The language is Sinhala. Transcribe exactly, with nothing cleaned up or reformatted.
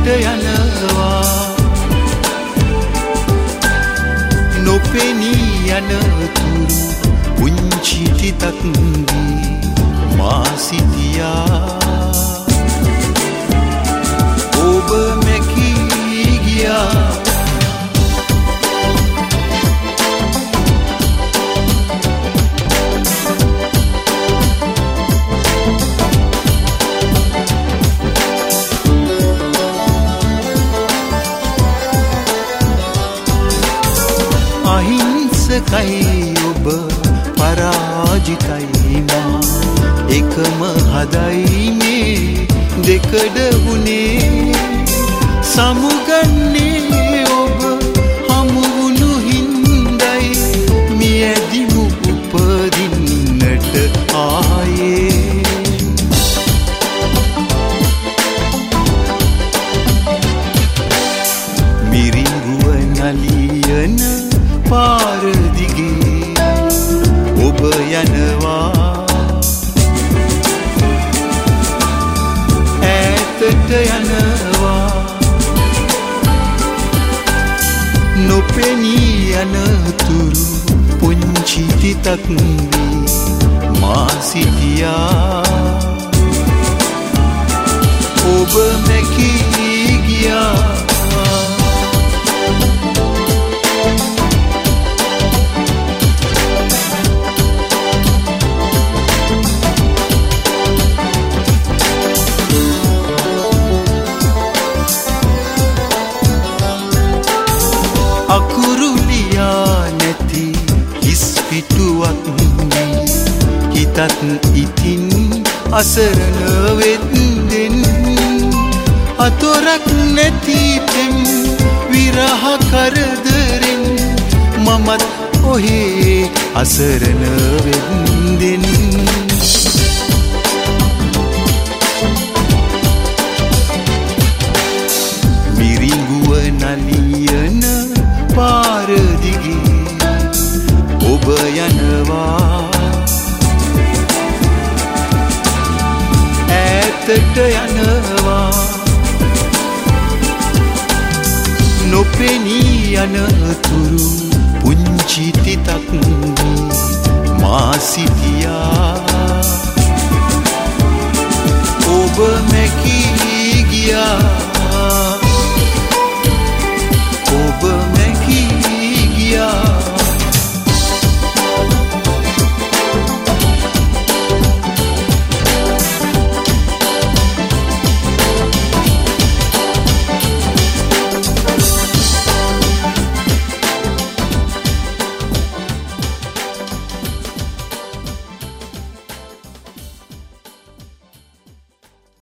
යනවා නොපෙනී යනතුරු පුංචි තිතක් දී මා සිටියා ඔබ මැකී ගියා අහිංසකයි ඔබ පරාජිතයි මා එකම හදයි මේ දෙකඩ වුණේ සමුගන්නේ ඔබ හමුවුණු හින්දයි මියැදිමු උපදින්නට ආයේ මිරිඟුව නලියන පාර දිගේ ඔබ යනවා ඈතට යනවා නොපෙනී යනතුරු පුංචි තිතක් වී මා සිටියා ඔබ මැකී ගියා අකුරුලියා නැති හිස් පිටුවක් හිතත් ඉතින් අසරණ වෙද්දෙන් අතොරක් නැති පෙම් විරහ කරදරෙන් මමත් ඔහේ අසරණ වෙද්දෙන් මිරිඟුව නලියන පාර දිගේ ඔබ යනවා ඈතට යනවා නොපෙනී යනතුරු පුංචි තිතක් මා සිටි